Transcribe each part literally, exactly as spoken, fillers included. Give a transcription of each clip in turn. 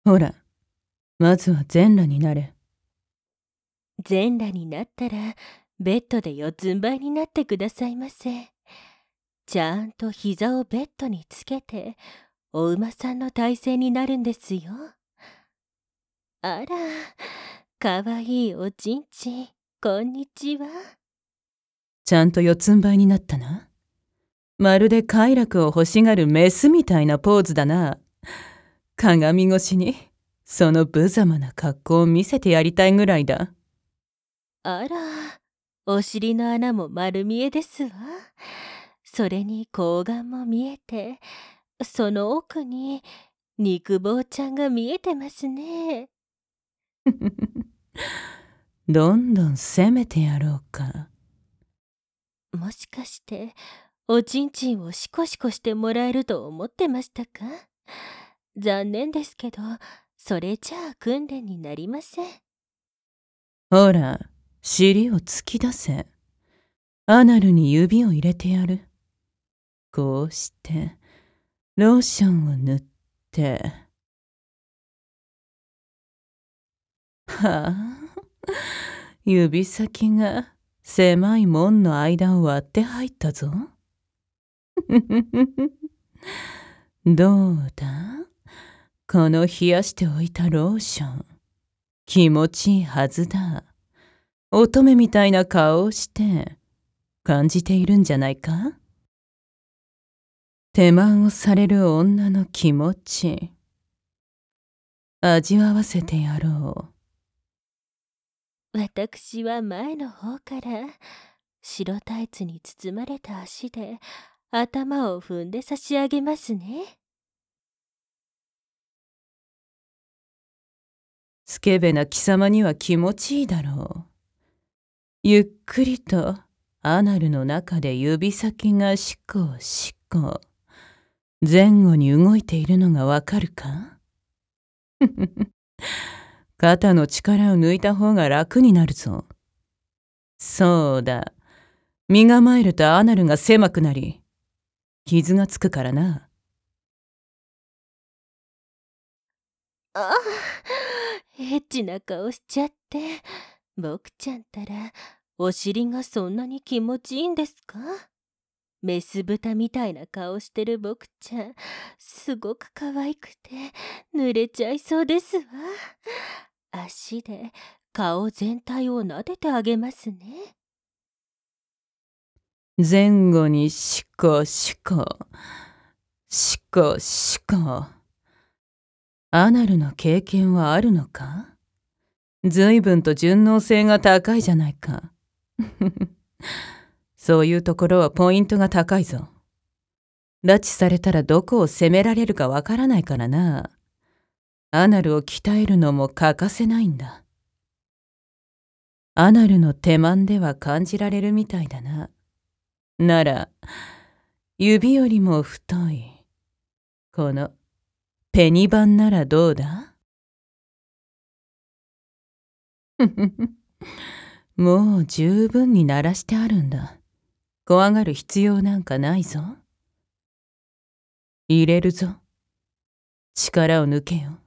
ほら、まずは全裸になれ。 全裸になったら、ベッドで四つん這いになってくださいませ。ちゃんと膝をベッドにつけて、お馬さんの体勢になるんですよ。あら、かわいいおちんちん、こんにちは。 ちゃんと四つん這いになったな。まるで快楽を欲しがるメスみたいなポーズだな。鏡越しに、その無様な格好を見せてやりたいぐらいだ。 あら、お尻の穴も丸見えですわ。それに睾丸も見えて、その奥に肉棒ちゃんが見えてますね。 どんどん攻めてやろうか。 もしかして、おちんちんをシコシコしてもらえると思ってましたか？残念ですけど、それじゃあ訓練になりません。 ほら、尻を突き出せ。アナルに指を入れてやる。こうして、ローションを塗って。はあ、指先が狭い門の間を割って入ったぞ。どうだ？この冷やしておいたローション。気持ちいいはずだ。乙女みたいな顔をして感じているんじゃないか？手間をされる女の気持ち、味わわせてやろう。私は前の方から白タイツに包まれた足で頭を踏んで差し上げますね。 スケベな貴様には気持ちいいだろう。ゆっくりとアナルの中で指先がシコシコ前後に動いているのがわかるか？肩の力を抜いた方が楽になるぞ。そうだ。身構えるとアナルが狭くなり、傷がつくからな。 ああ、エッチな顔しちゃって。僕ちゃんたら、お尻がそんなに気持ちいいんですか？メス豚みたいな顔してる僕ちゃん、すごく可愛くて、濡れちゃいそうですわ。足で顔全体を撫でてあげますね。 前後にシコシコ、シコシコ。アナルの経験はあるのか？随分と順応性が高いじゃないか。そういうところはポイントが高いぞ。拉致されたらどこを攻められるかわからないからな。アナルを鍛えるのも欠かせないんだ。アナルの手間では感じられるみたいだな。なら、指よりも太い、このペニバンならどうだ？もう十分に鳴らしてあるんだ。怖がる必要なんかないぞ。入れるぞ。力を抜けよ。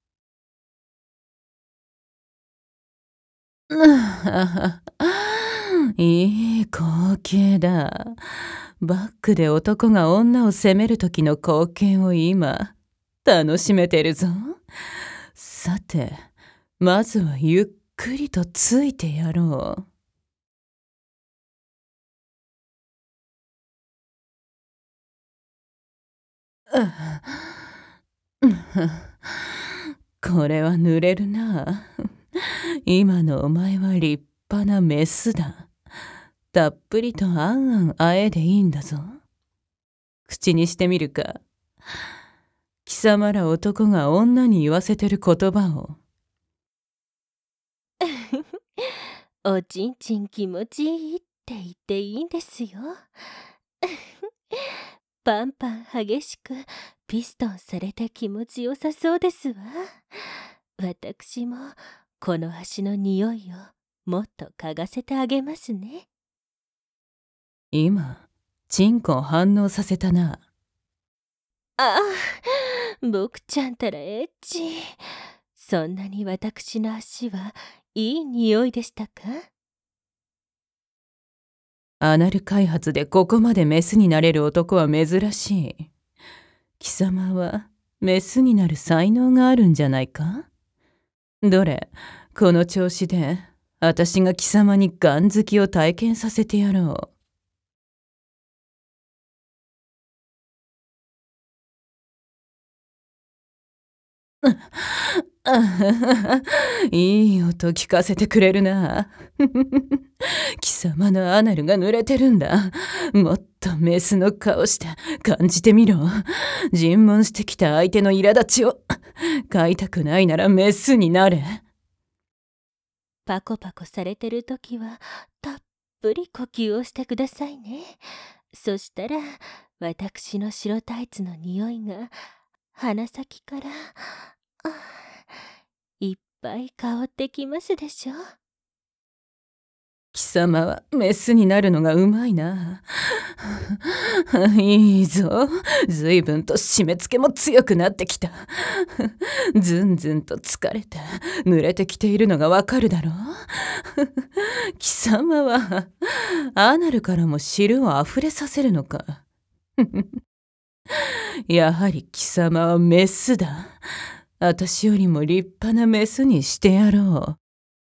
いい光景だ。バックで男が女を責める時の光景を今、楽しめてるぞ。さて、まずはゆっくりとついてやろう。これは濡れるな。今のお前は立派なメスだ。たっぷりとあんあんあえでいいんだぞ。口にしてみるか。貴様ら男が女に言わせてる言葉を。 おちんちん気持ちいいって言っていいんですよ。パンパン激しくピストンされて気持ちよさそうですわ。私もこの足の匂いをもっと嗅がせてあげますね。 今、チンコを反応させたな。 ああ、 僕ちゃんたらエッチ。そんなに私の足はいい匂いでしたか？ アナル開発でここまでメスになれる男は珍しい。貴様はメスになる才能があるんじゃないか？どれ、この調子で私が貴様にガン好きを体験させてやろう。いい音聞かせてくれるな。貴様のアナルが濡れてるんだ。もっとメスの顔して感じてみろ。尋問してきた相手の苛立ちを。飼いたくないならメスになれ。 パコパコされてるときはたっぷり呼吸をしてくださいね。そしたら私の白タイツの匂いが鼻先からいっぱい香ってきますでしょ。 貴様はメスになるのがうまいな。いいぞ。ずいぶんと締め付けも強くなってきた。ずんずんと疲れて濡れてきているのがわかるだろう。貴様はアナルからも汁をあふれさせるのか。やはり貴様はメスだ。私よりも立派なメスにしてやろう。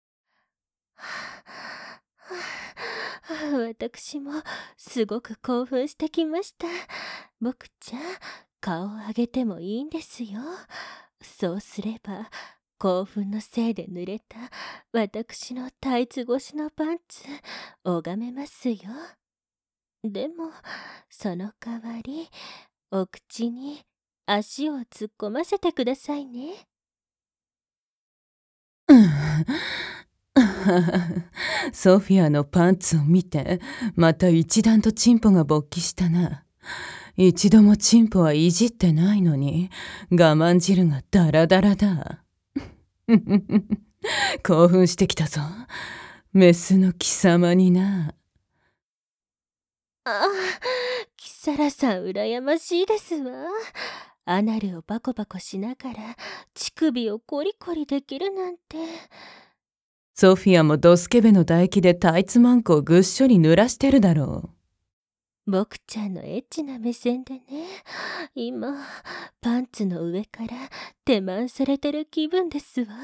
私もすごく興奮してきました。僕ちゃん、顔を上げてもいいんですよ。そうすれば興奮のせいで濡れた私のタイツ越しのパンツ拝めますよ。でもその代わりお口に足を突っ込ませてくださいね。 ソフィアのパンツを見てまた一段とチンポが勃起したな。一度もチンポはいじってないのに我慢汁がダラダラだ。興奮してきたぞ、メスの貴様にな。 ああ、キサラさん羨ましいですわ。アナルをバコバコしながら乳首をコリコリできるなんて。 ソフィアもドスケベの唾液でタイツマンコをぐっしょり濡らしてるだろう。僕ちゃんのエッチな目線でね、今パンツの上から手満されてる気分ですわ。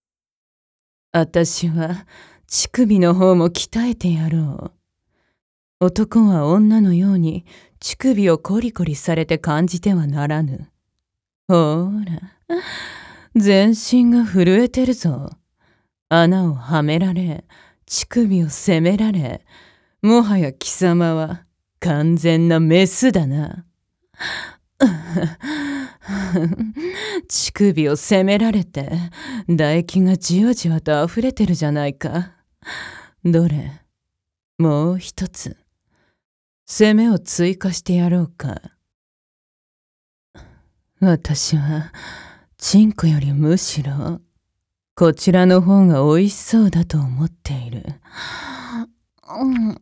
私は乳首の方も鍛えてやろう。男は女のように乳首をコリコリされて感じてはならぬ。ほら、全身が震えてるぞ。穴をはめられ、乳首を責められ、もはや貴様は完全なメスだな。乳首を責められて唾液がじわじわと溢れてるじゃないか。どれ、もう一つ責めを追加してやろうか。私はチンコよりむしろこちらの方が美味しそうだと思っている。うん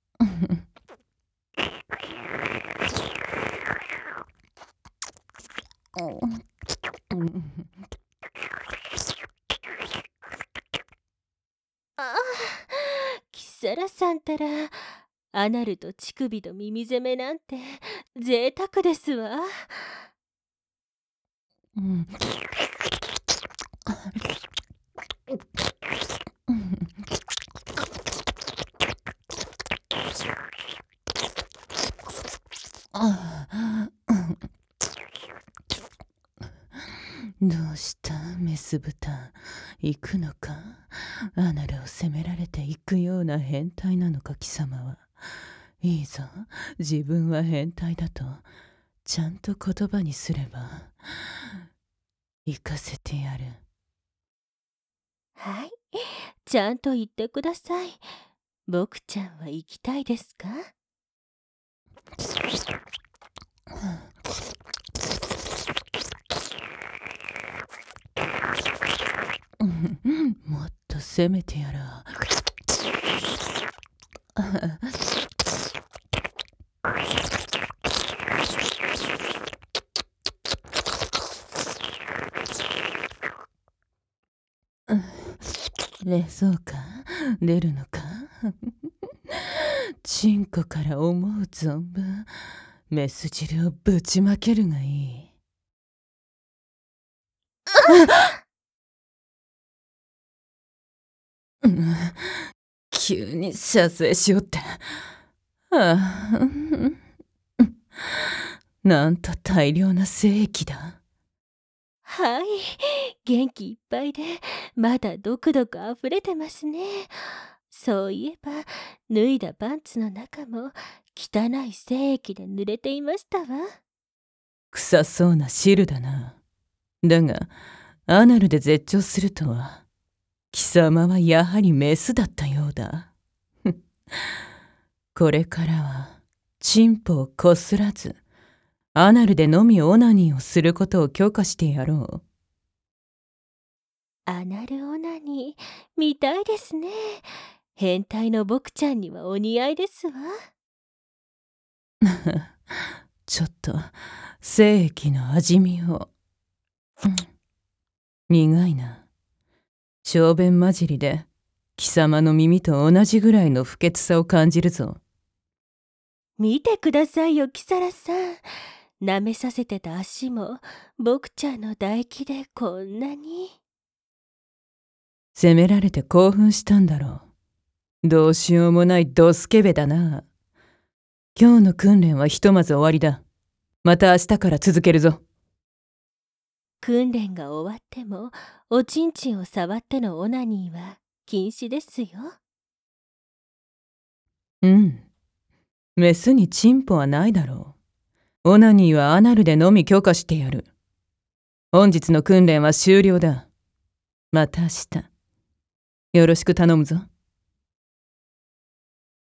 ああ、キサラさんたらアナルと乳首と耳攻めなんて贅沢ですわ。 うんどうしたメス豚、行くのか。アナルを責められて行くような変態なのか貴様は。いいぞ、自分は変態だとちゃんと言葉にすれば行かせてやる。 はい、ちゃんと言ってください。僕ちゃんは行きたいですか？ もっと攻めてやろう。 出そうか出るのかチンコから思う存分メス汁をぶちまけるがいい。うん、急に射精しよって。はあ、なんと大量な精液だ。 はい、元気いっぱいでまだドクドクあふれてますね。そういえば脱いだパンツの中も汚い精液で濡れていましたわ。 臭そうな汁だな。だがアナルで絶頂するとは、貴様はやはりメスだったようだ。これからはチンポをこすらずアナルでのみオナニーをすることを許可してやろう。 アナルオナニー見たいですね。変態の僕ちゃんにはお似合いですわ。 ちょっと精液の味見を。苦いな。小便混じりで貴様の耳と同じぐらいの不潔さを感じるぞ。 見てくださいよ、キサラさん。舐めさせてた足も僕ちゃんの唾液でこんなに。 責められて興奮したんだろう。どうしようもないドスケベだな。今日の訓練はひとまず終わりだ。また明日から続けるぞ。 訓練が終わってもおちんちんを触ってのオナニーは禁止ですよ。 うん。メスにチンポはないだろう。オナニーはアナルでのみ許可してやる。本日の訓練は終了だ。また明日。よろしく頼むぞ。